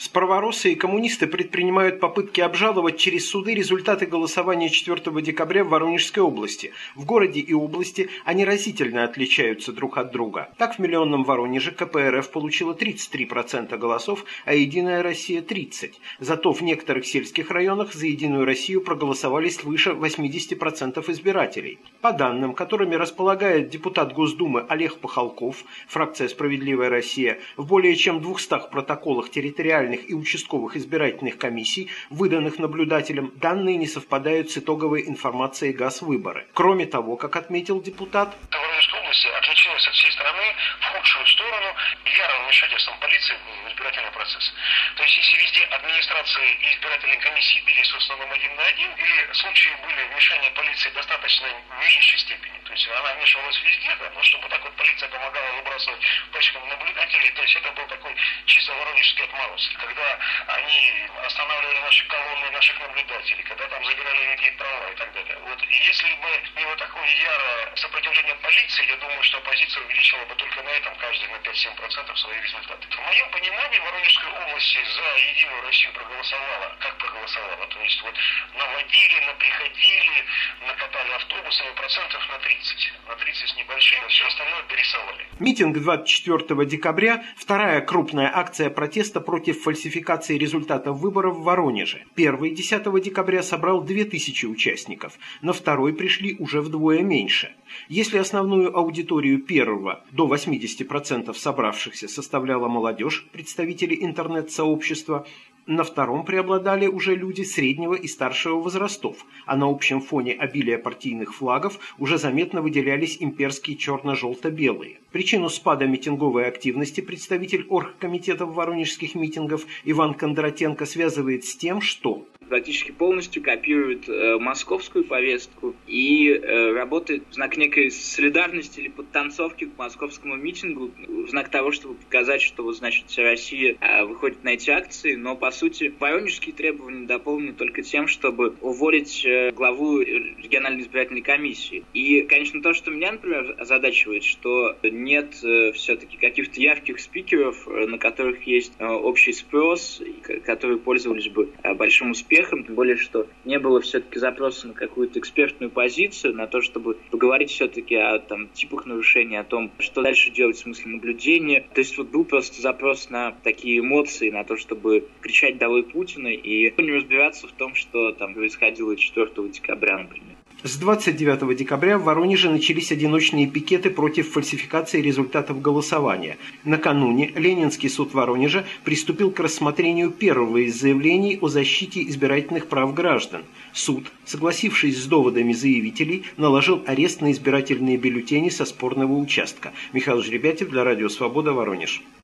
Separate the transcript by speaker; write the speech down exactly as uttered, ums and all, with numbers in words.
Speaker 1: Справоросы и коммунисты предпринимают попытки обжаловать через суды результаты голосования четвёртого декабря в Воронежской области. В городе и области они разительно отличаются друг от друга. Так, в миллионном Воронеже ка пэ эр эф получила тридцать три процента голосов, а «Единая Россия» – тридцать процентов. Зато в некоторых сельских районах за «Единую Россию» проголосовали свыше восемьдесят процентов избирателей. По данным, которыми располагает депутат Госдумы Олег Пахалков, фракция «Справедливая Россия», в более чем двухстах протоколах территориальных и участковых избирательных комиссий, выданных наблюдателям, данные не совпадают с итоговой информацией ГАС-выборы. Кроме того, как отметил депутат,
Speaker 2: Воронежская область отличилась от всей страны в худшую сторону ярым вмешательством полиции в избирательный процесс. То есть, если везде администрации и избирательные комиссии бились в основном один на один, или случаи были вмешания полиции достаточно меньшей степени, то есть она вмешивалась везде, да, но чтобы так вот полиция помогала выбрасывать пачками наблюдателей, то есть это был такой чисто воронежский отморозки, когда они останавливали наши колонны, наших наблюдателей, когда там забирали людей права и так далее. Вот. И если бы не вот такое ярое сопротивление полиции, я думаю, что оппозиция увеличила бы только на этом каждый на пять-семь процентов свои результаты. В моем понимании Воронежской области за «Единую Россию» проголосовала, как проголосовала, то есть вот наводили, наприходили, накатали автобусами процентов на тридцать, на тридцать с небольшим, все остальное пересовали.
Speaker 1: Митинг двадцать четвёртого декабря – вторая крупная акция протеста против фальсификации результатов выборов в Воронеже. Первый десятого декабря собрал две тысячи участников, на второй пришли уже вдвое меньше. Если основную аудиторию первого до восьмидесяти процентов собравшихся составляла молодежь, представители интернет-сообщества, на втором преобладали уже люди среднего и старшего возрастов, а на общем фоне обилия партийных флагов уже заметно выделялись имперские черно-желто-белые. Причину спада митинговой активности представитель оргкомитета воронежских митингов Иван Кондратенко связывает с тем, что
Speaker 3: практически полностью копирует э, московскую повестку и э, работает в знак некой солидарности или подтанцовки к московскому митингу, в знак того, чтобы показать, что вот, значит, вся Россия э, выходит на эти акции, но по сути воронежские требования дополнены только тем, чтобы уволить э, главу региональной избирательной комиссии. И, конечно, то, что меня, например, озадачивает, что нет э, все-таки каких-то ярких спикеров, э, на которых есть э, общий спрос, и, которые пользовались бы э, большим успехом, тем более, что не было все-таки запроса на какую-то экспертную позицию, на то, чтобы поговорить все-таки о там, типах нарушений, о том, что дальше делать в смысле наблюдения. То есть вот был просто запрос на такие эмоции, на то, чтобы кричать «Долой Путина» и не разбираться в том, что там происходило четвёртого декабря, например.
Speaker 1: С двадцать девятого декабря в Воронеже начались одиночные пикеты против фальсификации результатов голосования. Накануне Ленинский суд Воронежа приступил к рассмотрению первого из заявлений о защите избирательных прав граждан. Суд, согласившись с доводами заявителей, наложил арест на избирательные бюллетени со спорного участка. Михаил Жеребятев для Радио Свобода, Воронеж.